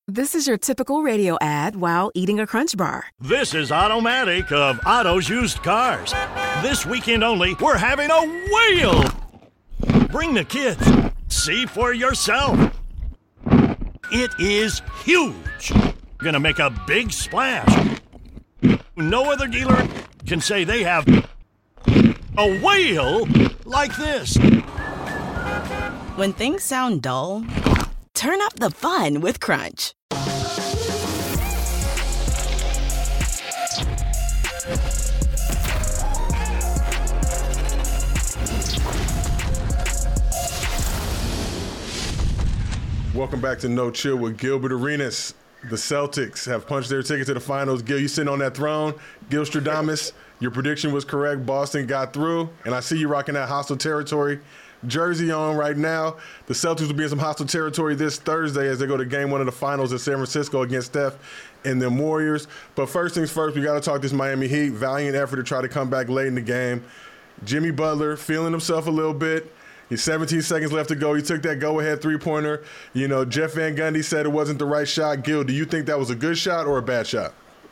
This is your typical radio ad while eating a Crunch Bar. This is Automatic of Otto's Used Cars. This weekend only, we're having a whale. Bring the kids. See for yourself. It is huge. Gonna make a big splash. No other dealer can say they have a whale like this. When things sound dull, turn up the fun with Crunch. Welcome back to No Chill with Gilbert Arenas. The Celtics have punched their ticket to the finals. Gil, you sitting on that throne. Gil Stradamus, your prediction was correct. Boston got through, and I see you rocking that hostile territory jersey on right now. The Celtics will be in some hostile territory this Thursday as they go to game one of the finals in San Francisco against Steph and the Warriors. But first things first, we got to talk this Miami Heat. Valiant effort to try to come back late in the game. Jimmy Butler feeling himself a little bit. He's 17 seconds left to go. He took that go-ahead three-pointer. You know, Jeff Van Gundy said it wasn't the right shot. Gil, do you think that was a good shot or a bad shot?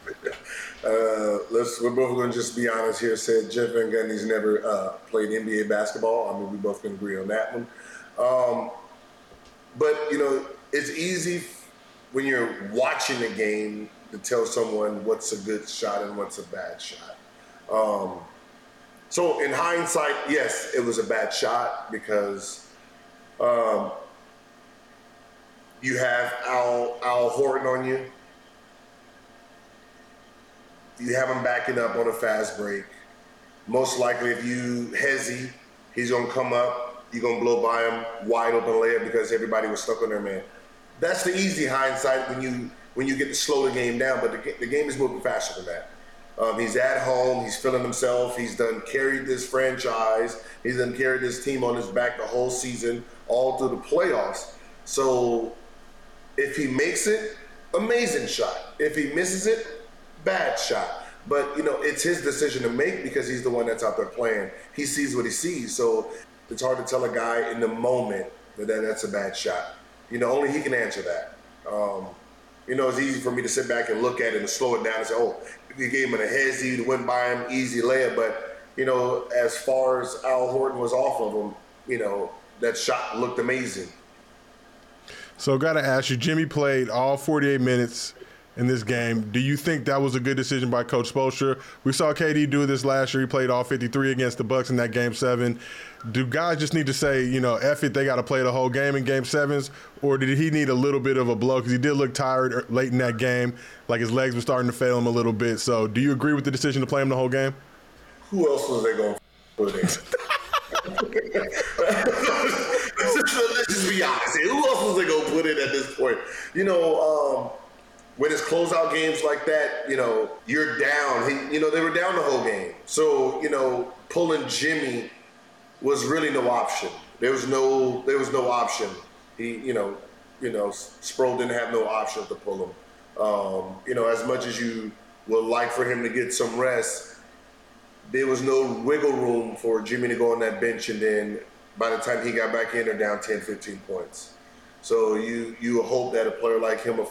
We're both going to just be honest here. Said Jeff Van Gundy's never played NBA basketball. I mean, we both can agree on that one. But, you know, it's easy when you're watching a game to tell someone what's a good shot and what's a bad shot. So in hindsight, yes, it was a bad shot because you have Al Horton on you. You have him backing up on a fast break. Most likely, if you hezzy, he's going to come up. You're going to blow by him, wide open layup because everybody was stuck on their man. That's the easy hindsight when you get to slow the game down, but the game is moving faster than that. He's at home. He's feeling himself. He's done carried this franchise. He's done carried this team on his back the whole season, all through the playoffs. So if he makes it, amazing shot. If he misses it, bad shot. But, you know, it's his decision to make because he's the one that's out there playing. He sees what he sees. So it's hard to tell a guy in the moment that that's a bad shot. You know, only he can answer that. You know, it's easy for me to sit back and look at it and slow it down and say, oh, you gave him a hezzy, you went by him, easy layup. But, you know, as far as Al Horton was off of him, you know, that shot looked amazing. So got to ask you, Jimmy played all 48 minutes in this game. Do you think that was a good decision by Coach Spoelstra? We saw KD do this last year. He played all 53 against the Bucks in that Game 7. Do guys just need to say, you know, F it, they got to play the whole game in Game 7s? Or did he need a little bit of a blow? Because he did look tired late in that game, like his legs were starting to fail him a little bit. So do you agree with the decision to play him the whole game? Who else was they going to put in? Let's just be honest here. Who else was they going to put in at this point? You know, when it's closeout games like that, you know, you're down. You know, they were down the whole game. So, you know, pulling Jimmy was really no option. There was no option. Sproul didn't have no option to pull him. You know, as much as you would like for him to get some rest, there was no wiggle room for Jimmy to go on that bench, and then by the time he got back in, they're down 10, 15 points. So you hope that a player like him will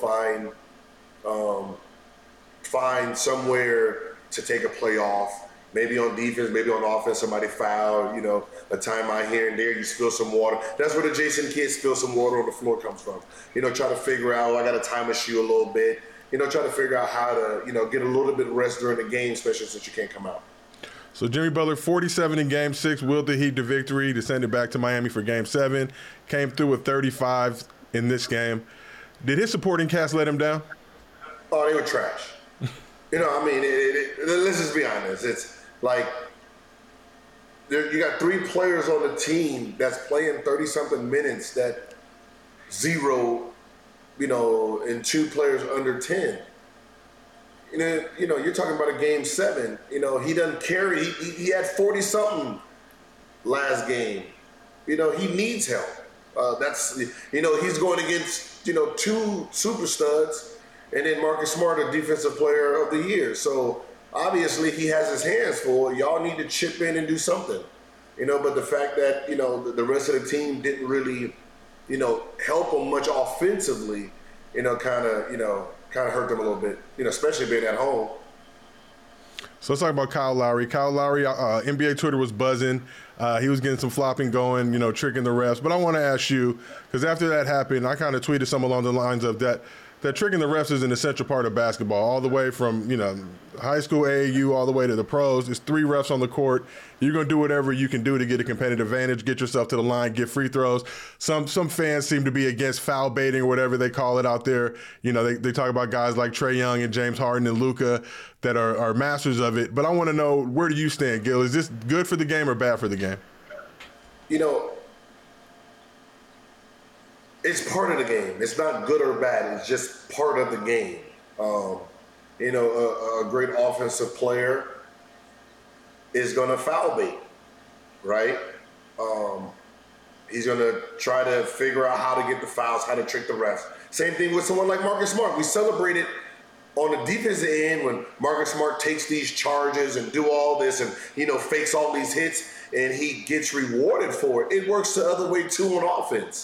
find somewhere to take a play off. Maybe on defense, maybe on offense, somebody fouled, you know, a timeout here and there, you spill some water. That's where the Jason Kidd spill some water on the floor comes from. You know, try to figure out, I got to time a shoe a little bit. You know, try to figure out how to, you know, get a little bit of rest during the game, especially since you can't come out. So Jimmy Butler, 47 in Game 6, willed the Heat to victory to send it back to Miami for Game 7. Came through with 35 in this game. Did his supporting cast let him down? Oh, they were trash. You know, I mean, let's just be honest. It's like you got 3 players on the team that's playing 30-something minutes that 0, you know, and 2 players under 10. You know, you're talking about a Game 7. You know, he doesn't carry. He had 40-something last game. You know, he needs help. You know, he's going against, you know, 2 super studs and then Marcus Smart, a defensive player of the year. So obviously he has his hands full. Y'all need to chip in and do something. You know, but the fact that, you know, the rest of the team didn't really, you know, help him much offensively, kind of hurt them a little bit, especially being at home. So let's talk about Kyle Lowry. Kyle Lowry, NBA Twitter was buzzing. He was getting some flopping going, tricking the refs. But I want to ask you, because after that happened, I kind of tweeted something along the lines of that tricking the refs is an essential part of basketball, all the way from, high school AAU all the way to the pros. It's 3 refs on the court. You're going to do whatever you can do to get a competitive advantage, get yourself to the line, get free throws. Some fans seem to be against foul baiting or whatever they call it out there. They talk about guys like Trae Young and James Harden and Luka that are masters of it. But I want to know, where do you stand, Gil? Is this good for the game or bad for the game? It's part of the game. It's not good or bad. It's just part of the game. A great offensive player is going to foul bait, right? He's going to try to figure out how to get the fouls, how to trick the refs. Same thing with someone like Marcus Smart. We celebrated on the defensive end when Marcus Smart takes these charges and do all this and, fakes all these hits, and he gets rewarded for it. It works the other way, too, on offense.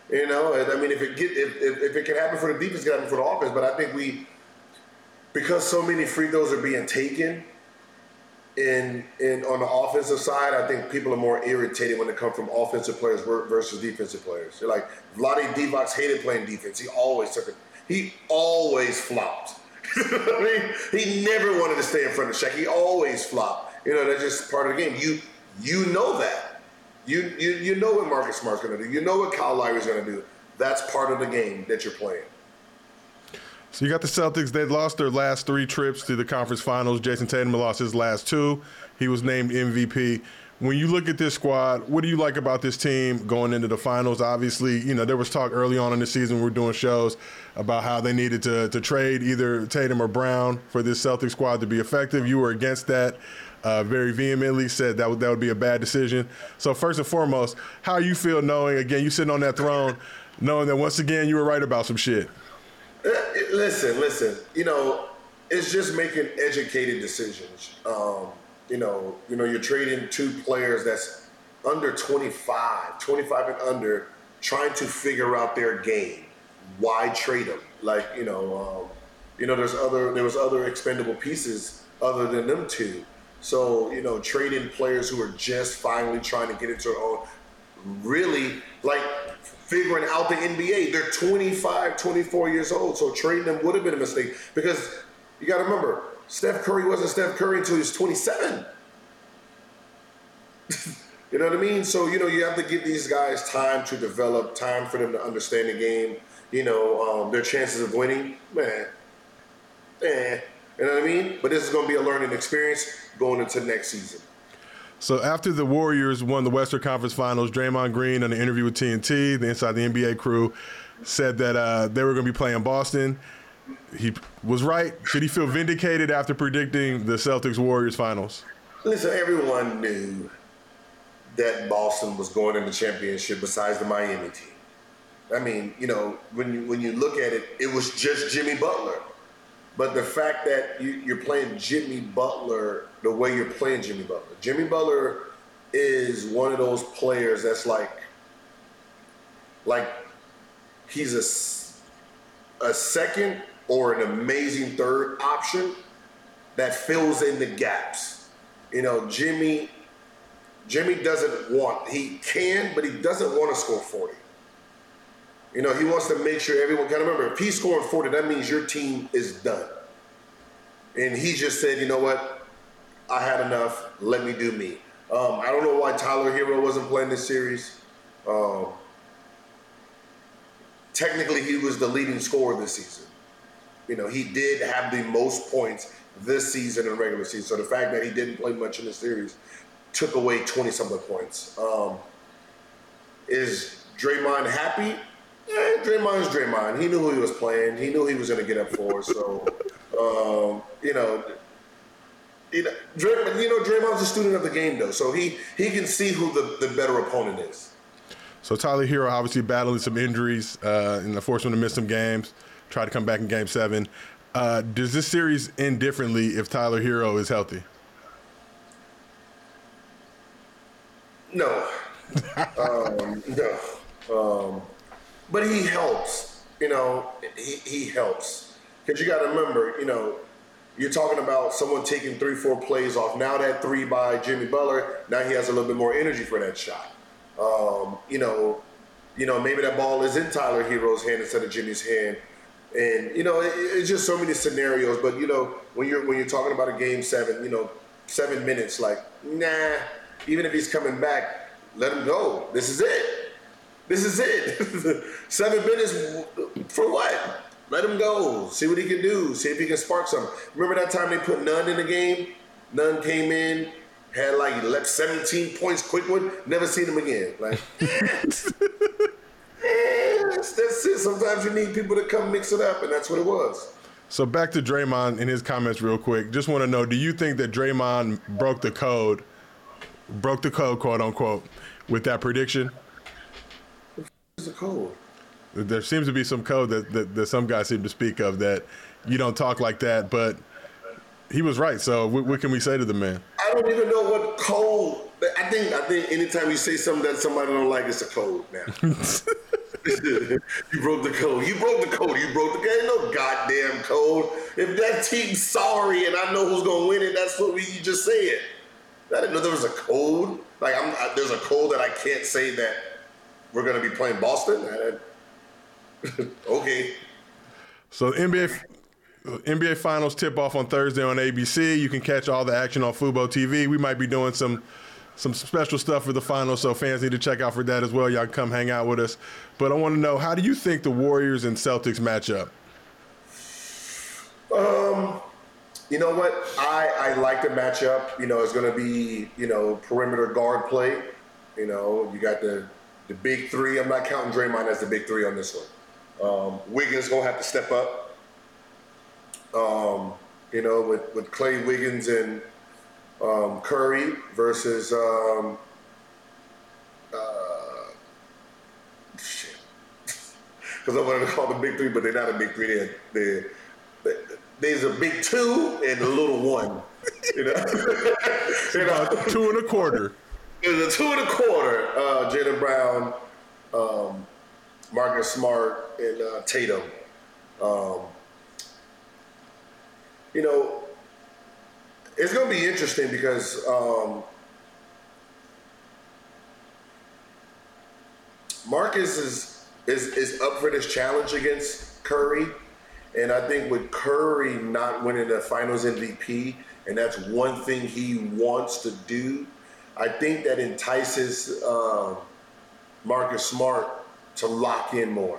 If it can happen for the defense, it can happen for the offense. But I think because so many free throws are being taken on the offensive side, I think people are more irritated when it comes from offensive players versus defensive players. They're like, Vlade Divac hated playing defense. He always flopped. He never wanted to stay in front of Shaq. He always flopped. That's just part of the game. You know that. You know what Marcus Smart's going to do. You know what Kyle Lowry's going to do. That's part of the game that you're playing. So you got the Celtics. They lost their last 3 trips to the conference finals. Jason Tatum lost his last 2. He was named MVP. When you look at this squad, what do you like about this team going into the finals? Obviously, there was talk early on in the season, we were doing shows about how they needed to trade either Tatum or Brown for this Celtics squad to be effective. You were against that. Very vehemently, said that would be a bad decision. So first and foremost, how you feel knowing, again, you sitting on that throne, knowing that once again you were right about some shit? Listen. It's just making educated decisions. You're trading 2 players that's under 25 and under, trying to figure out their game. Why trade them? There was other expendable pieces other than them 2. So, trading players who are just finally trying to get into their own, really, figuring out the NBA. They're 25, 24 years old, so trading them would have been a mistake. Because you got to remember, Steph Curry wasn't Steph Curry until he was 27. You know what I mean? So, you have to give these guys time to develop, time for them to understand the game. Their chances of winning, you know what I mean? But this is going to be a learning experience going into next season. So after the Warriors won the Western Conference Finals, Draymond Green, in an interview with TNT, the Inside the NBA crew, said that they were going to be playing Boston. He was right. Should he feel vindicated after predicting the Celtics-Warriors finals? Listen, everyone knew that Boston was going in the championship besides the Miami team. When you look at it, it was just Jimmy Butler. But the fact that you're playing Jimmy Butler the way you're playing Jimmy Butler is one of those players that's like he's a second or an amazing third option that fills in the gaps. Jimmy he can, but he doesn't want to score 40. He wants to make sure everyone can remember, if he's scoring 40, that means your team is done. And he just said, you know what? I had enough. Let me do me. I don't know why Tyler Hero wasn't playing this series. Technically, he was the leading scorer this season. He did have the most points this season in regular season. So the fact that he didn't play much in the series took away 20-something points. Is Draymond happy? Draymond's Draymond. He knew who he was playing. He knew he was going to get up for. So, Draymond's a student of the game, though. So he can see who the better opponent is. So Tyler Hero obviously battling some injuries and forced him to miss some games. Tried to come back in Game 7. Does this series end differently if Tyler Hero is healthy? No. No. But he helps. he helps. Because you got to remember, you're talking about someone taking 3-4 plays off. Now that 3 by Jimmy Butler, now he has a little bit more energy for that shot. Maybe that ball is in Tyler Hero's hand instead of Jimmy's hand. And, it's just so many scenarios. But, when you're talking about a game 7, 7 minutes, even if he's coming back, let him go. This is it. 7 minutes for what? Let him go. See what he can do. See if he can spark something. Remember that time they put Nunn in the game? Nunn came in, had 17 points, quick one. Never seen him again. That's it. Sometimes you need people to come mix it up, and that's what it was. So back to Draymond and his comments real quick. Just want to know, do you think that Draymond broke the code, quote unquote, with that prediction? What's the code? There seems to be some code that some guys seem to speak of, that you don't talk like that, but he was right. So what can we say to the man? I don't even know what code. I think anytime you say something that somebody don't like, it's a code now. You broke the code. You broke the code. You broke the code. Ain't no goddamn code. If that team's sorry and I know who's gonna win it, that's what you just said. I didn't know there was a code. There's a code that I can't say that we're gonna be playing Boston. Okay. So NBA Finals tip off on Thursday on ABC. You can catch all the action on Fubo TV. We might be doing some special stuff for the finals, so fans need to check out for that as well. Y'all can come hang out with us. But I want to know, how do you think the Warriors and Celtics match up? You know what? I like the matchup. It's going to be, perimeter guard play. You got the big three. I'm not counting Draymond as the big three on this one. Wiggins going to have to step up. With Clay, Wiggins, and Curry versus shit. Because I wanted to call them big three, but they're not a big three. There's a big two and a little one. It's about 2.25. There's a 2.25. Jaylen Brown, Marcus Smart, and Tatum. It's going to be interesting because Marcus is up for this challenge against Curry. And I think with Curry not winning the Finals MVP, and that's one thing he wants to do, I think that entices Marcus Smart to lock in more.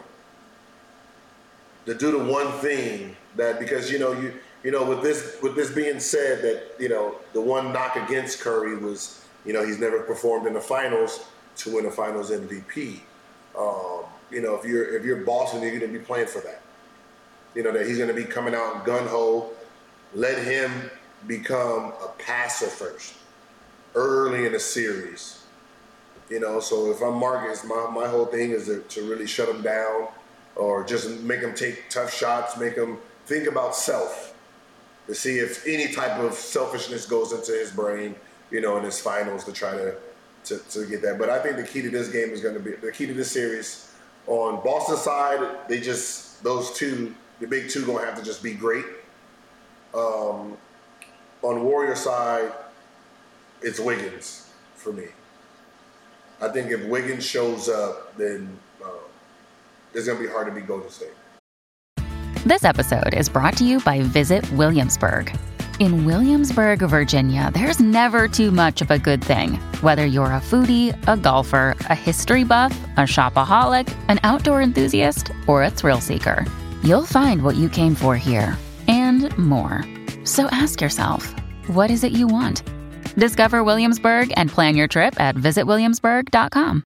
To do the one thing that, because with this being said, that the one knock against Curry was he's never performed in the finals to win a Finals MVP. If you're Boston, you're going to be playing for that. That he's going to be coming out gun ho. Let him become a passer first, early in the series. So if I'm Marcus, my whole thing is to really shut him down, or just make him take tough shots, make him think about self, to see if any type of selfishness goes into his brain, in his finals, to try to get that. But I think the key to this game is going to be, the key to this series, on Boston side, those two, the big two, going to have to just be great. On Warrior side, it's Wiggins for me. I think if Wiggins shows up, then it's going to be hard to beat Golden State. This episode is brought to you by Visit Williamsburg. In Williamsburg, Virginia, there's never too much of a good thing. Whether you're a foodie, a golfer, a history buff, a shopaholic, an outdoor enthusiast, or a thrill seeker, you'll find what you came for here and more. So ask yourself, what is it you want? Discover Williamsburg and plan your trip at visitwilliamsburg.com.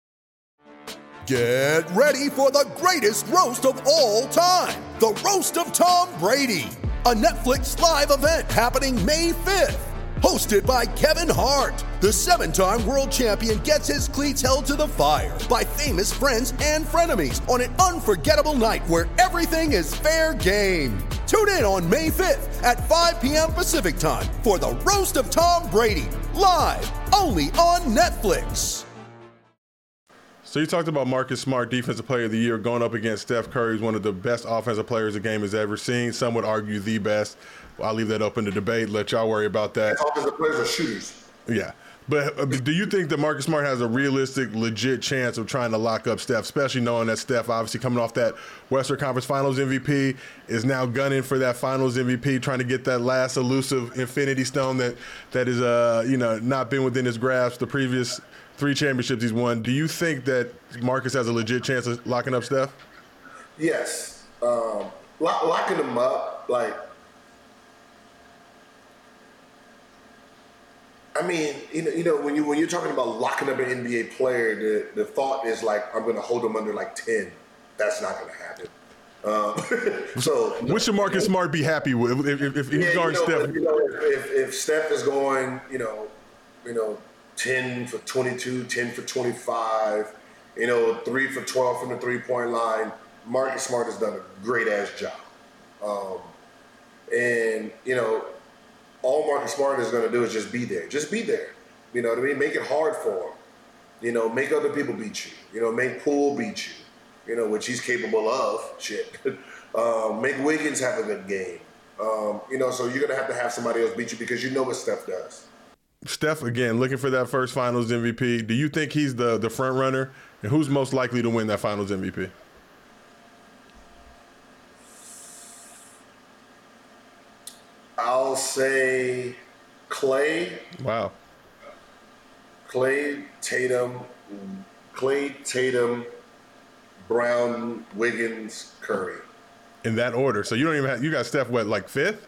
Get ready for the greatest roast of all time, the Roast of Tom Brady, a Netflix live event happening May 5th. Hosted by Kevin Hart, the 7-time world champion gets his cleats held to the fire by famous friends and frenemies on an unforgettable night where everything is fair game. Tune in on May 5th at 5 p.m. Pacific time for the Roast of Tom Brady, live only on Netflix. So you talked about Marcus Smart, Defensive Player of the Year, going up against Steph Curry, who's one of the best offensive players the game has ever seen. Some would argue the best. Well, I'll leave that open to debate. Let y'all worry about that. Offensive players are shooters. Yeah. But do you think that Marcus Smart has a realistic, legit chance of trying to lock up Steph, especially knowing that Steph, obviously coming off that Western Conference Finals MVP, is now gunning for that Finals MVP, trying to get that last elusive Infinity Stone that is not been within his grasp the previous 3 championships he's won. Do you think that Marcus has a legit chance of locking up Steph? Yes. Locking him up, like, I mean, when you're talking about locking up an NBA player, the thought is like, I'm going to hold him under like 10. That's not going to happen. What should Marcus Smart be happy with if he's guarding Steph? If Steph is going, 10 for 22, 10 for 25, 3 for 12 from the 3-point line, Marcus Smart has done a great-ass job. All Marcus Smart is going to do is just be there. Just be there. You know what I mean? Make it hard for him. Make other people beat you. Make Poole beat you, which he's capable of. Shit. Make Wiggins have a good game. So you're going to have somebody else beat you because you know what Steph does. Steph, again, looking for that first Finals MVP. Do you think he's the front runner? And who's most likely to win that Finals MVP? I'll say Clay. Wow. Clay, Tatum, Brown, Wiggins, Curry. In that order. So you don't even have, you got Steph, what, like 5th?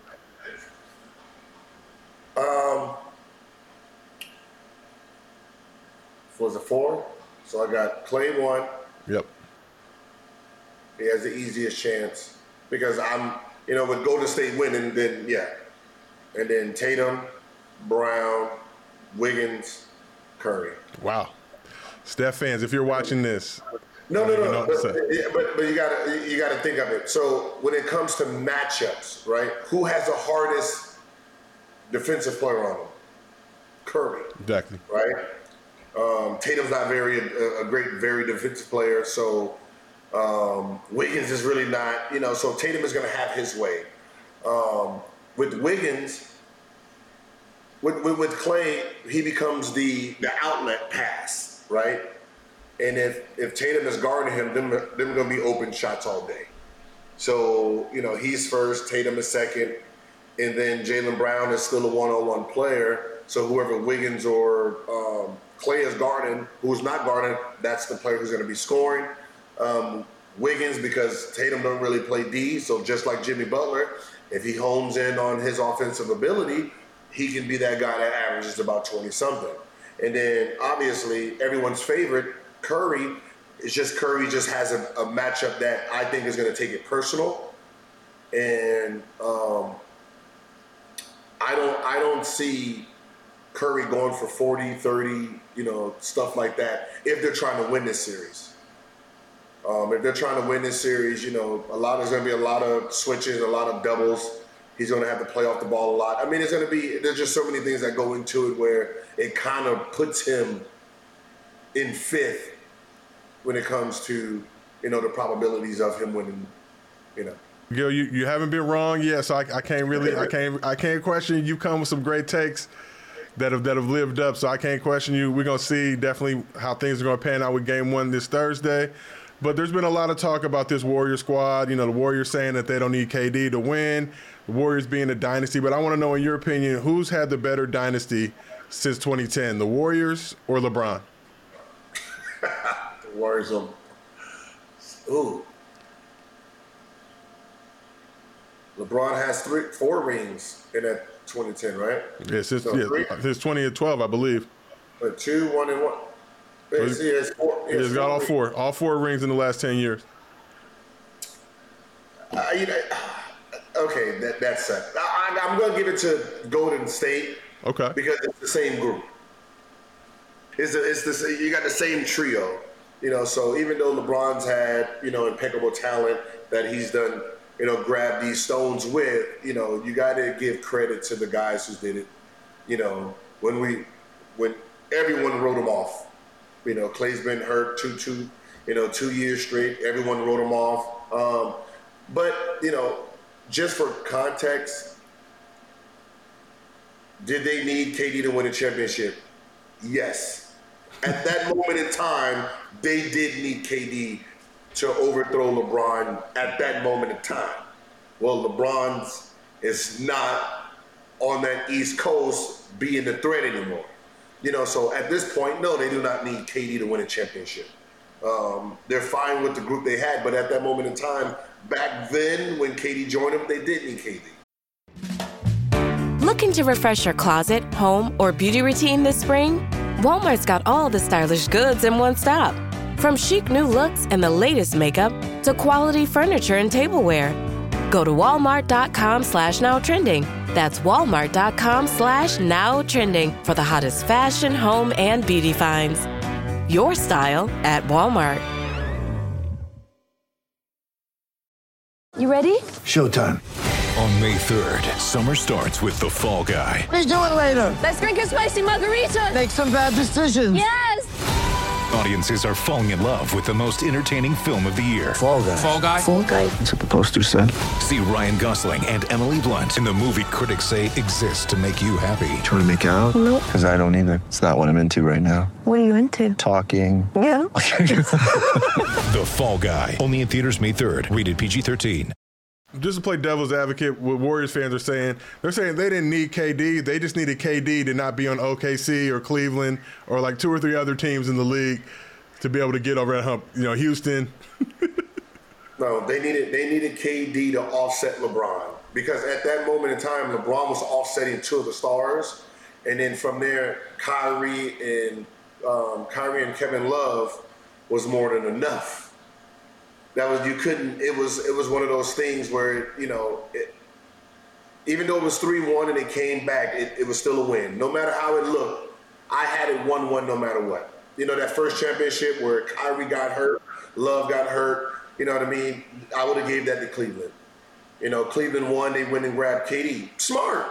Was it 4? So I got Clay 1. Yep. He has the easiest chance because with Golden State winning, then yeah. And then Tatum, Brown, Wiggins, Curry. Wow. Steph fans, if you're watching this. No. But you gotta think of it. So when it comes to matchups, right? Who has the hardest defensive player on him? Curry. Exactly. Right? Tatum's not a great, very defensive player. So Wiggins is really not, so Tatum is going to have his way. With Wiggins, with Clay, he becomes the outlet pass, right? And if Tatum is guarding him, then going to be open shots all day. So, he's first, Tatum is second, and then Jaylen Brown is still a one-on-one player. So whoever Wiggins or Clay is guarding, who's not guarding, that's the player who's going to be scoring. Wiggins, because Tatum don't really play D, so just like Jimmy Butler, if he hones in on his offensive ability, he can be that guy that averages about 20-something. And then, obviously, everyone's favorite, Curry just has a matchup that I think is going to take it personal. And I don't see Curry going for 40, 30, stuff like that if they're trying to win this series. If they're trying to win this series, there's going to be a lot of switches, a lot of doubles. He's going to have to play off the ball a lot. I mean, there's just so many things that go into it where it kind of puts him in 5th when it comes to, the probabilities of him winning, Gil, you haven't been wrong yet, so I can't question you. You've come with some great takes that have lived up, so I can't question you. We're going to see definitely how things are going to pan out with Game 1 this Thursday. But there's been a lot of talk about this Warrior squad. The Warriors saying that they don't need KD to win, the Warriors being a dynasty. But I want to know, in your opinion, who's had the better dynasty since 2010, the Warriors or LeBron? The Warriors are – ooh. LeBron has 4 rings in that 2010, right? Yes, since 2012, I believe. But 2, 1, and 1. He has 4. He's got all four rings in the last 10 years. Okay, that's it. I'm going to give it to Golden State. Okay. Because it's the same group. You got the same trio. So even though LeBron's had, impeccable talent that he's done, grab these stones with, you got to give credit to the guys who did it. When everyone wrote them off. Clay's been hurt 2 years straight. Everyone wrote him off. But just for context, did they need KD to win a championship? Yes. At that moment in time, they did need KD to overthrow LeBron at that moment in time. Well, LeBron's is not on that East Coast being the threat anymore. So at this point, no, they do not need KD to win a championship. They're fine with the group they had, but at that moment in time, back then when KD joined them, they did need KD. Looking to refresh your closet, home, or beauty routine this spring? Walmart's got all the stylish goods in one stop. From chic new looks and the latest makeup to quality furniture and tableware. Go to walmart.com/nowtrending. That's walmart.com/nowtrending for the hottest fashion, home, and beauty finds. Your style at Walmart. You ready? Showtime. On May 3rd, summer starts with The Fall Guy. Let's do it later. Let's drink a spicy margarita. Make some bad decisions. Yes! Audiences are falling in love with the most entertaining film of the year. Fall Guy. Fall Guy? Fall Guy. That's what the poster said. See Ryan Gosling and Emily Blunt in the movie critics say exists to make you happy. Trying to make it out? Nope. Because I don't either. It's not what I'm into right now. What are you into? Talking. Yeah. The Fall Guy. Only in theaters May 3rd. Rated PG-13. Just to play devil's advocate, what Warriors fans are saying, they're saying they didn't need KD. They just needed KD to not be on OKC or Cleveland or like 2 or 3 other teams in the league to be able to get over that hump. Houston. No, they needed KD to offset LeBron, because at that moment in time, LeBron was offsetting 2 of the stars, and then from there, Kyrie and Kevin Love was more than enough. It was one of those things where, even though it was 3-1 and it came back, it was still a win. No matter how it looked, I had it 1-1 no matter what. That first championship where Kyrie got hurt, Love got hurt, you know what I mean? I would have gave that to Cleveland. Cleveland won, they went and grabbed KD. Smart.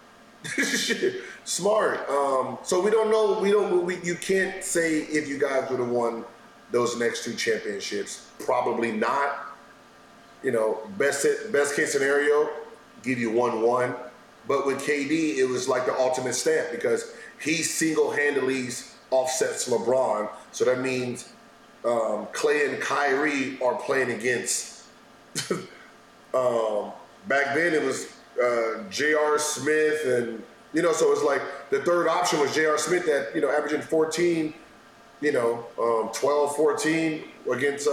Smart. So we don't know, you can't say if you guys would have won those next 2 championships. Probably not. Best case scenario, give you 1-1. But with KD, it was like the ultimate stamp, because he single-handedly offsets LeBron. So that means Clay and Kyrie are playing against. Back then it was J.R. Smith, and so it's like the third option was J.R. Smith that averaging 14. 12, 14 against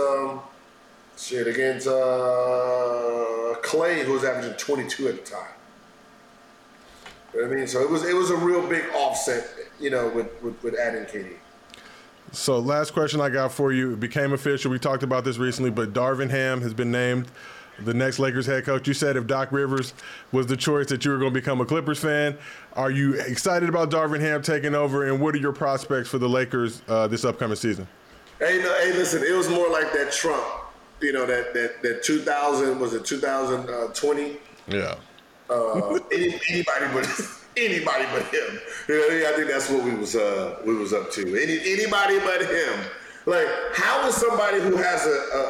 Clay, who was averaging 22 at the time. You know what I mean? So it was a real big offset, with adding KD. So last question I got for you. It became official. We talked about this recently, but Darvin Ham has been named the next Lakers head coach. You said if Doc Rivers was the choice that you were going to become a Clippers fan. Are you excited about Darvin Ham taking over, and what are your prospects for the Lakers this upcoming season? Hey, listen, it was more like that Trump, that 2000, was it 2020? Yeah. Anybody but him. I think that's what we was up to. Anybody but him. Like, how is somebody who has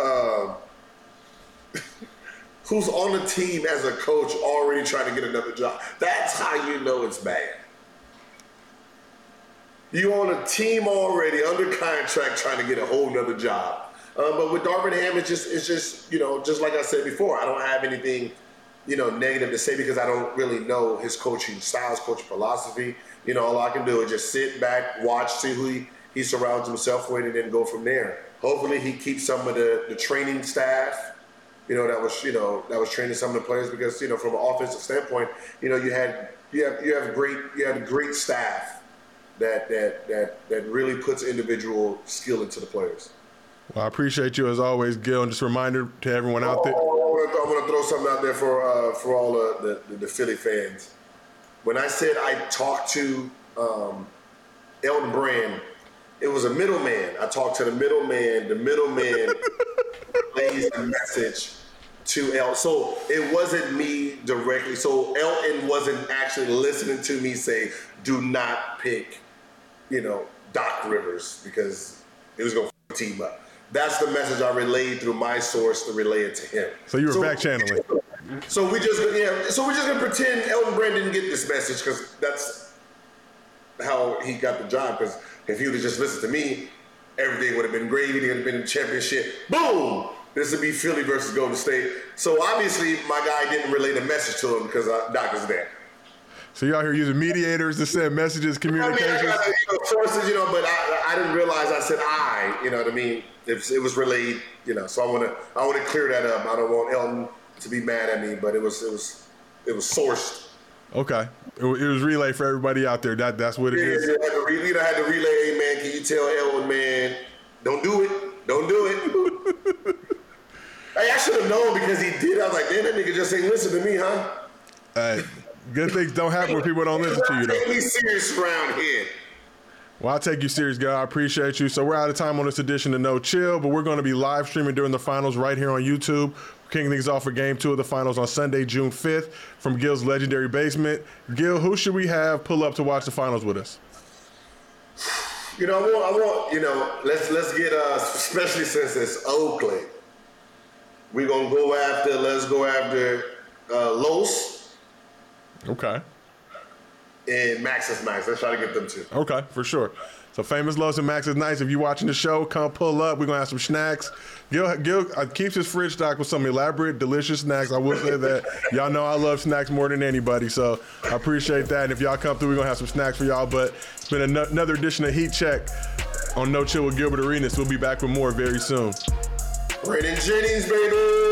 who's on the team as a coach already trying to get another job? That's how you know it's bad. You on a team already under contract trying to get a whole nother job. But with Darvin Ham, it's just just like I said before, I don't have anything negative to say, because I don't really know his coaching styles, coaching philosophy. All I can do is just sit back, watch, see who he surrounds himself with, and then go from there. Hopefully he keeps some of the training staff, that was training some of the players, because from an offensive standpoint, you had a great staff that really puts individual skill into the players. Well, I appreciate you as always, Gil, and just a reminder to everyone out there. I want to throw something out there for all the Philly fans. When I said I talked to Elton Brand, it was a middleman. I talked to the middleman. The middleman plays the message to Elton. So it wasn't me directly. So Elton wasn't actually listening to me say, do not pick, Doc Rivers, because He was going to team up. That's the message I relayed through my source to relay it to him. So you were back channeling. So we're just gonna pretend Elton Brand didn't get this message because that's how he got the job. Because if he would have just listened to me, everything would have been gravy. It would have been a championship. Boom! This would be Philly versus Golden State. So obviously my guy didn't relay the message to him because Doc is there. So you out here using mediators to send messages, communications? I mean, sources, but I didn't realize I said I, you know what I mean? It was relayed, so I want to clear that up. I don't want Elton to be mad at me, but it was sourced. Okay, it was relayed for everybody out there. That's what it is. I had to relay, hey man, can you tell Elton, man, don't do it. Hey, I should have known because he did. I was like, damn, that nigga just ain't listen to me, huh? Hey, good things don't happen when people don't listen to you, though. Take me serious around here. Well, I'll take you serious, guy. I appreciate you. So we're out of time on this edition of No Chill, but we're going to be live streaming during the finals right here on YouTube. We're kicking things off for Game 2 of the finals on Sunday, June 5th from Gil's legendary basement. Gil, who should we have pull up to watch the finals with us? I want let's get, especially since it's Oakland, we're going to let's go after Los. Okay. And Max is Nice. Let's try to get them too. Okay, for sure. So Famous Los and Max is Nice. If you're watching the show, come pull up. We're going to have some snacks. Gil keeps his fridge stocked with some elaborate, delicious snacks. I will say that. Y'all know I love snacks more than anybody, so I appreciate that. And if y'all come through, we're going to have some snacks for y'all. But it's been another edition of Heat Check on No Chill with Gilbert Arenas. We'll be back with more very soon. Brandon Jennings, baby.